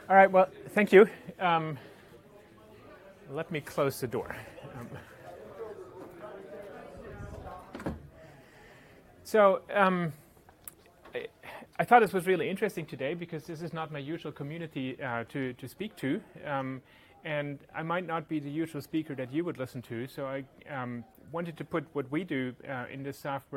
All right, well, thank you. Let me close the door. I thought this was really interesting today because this is not my usual community to speak to. And I might not be the usual speaker that you would listen to, so I wanted to put what we do in this software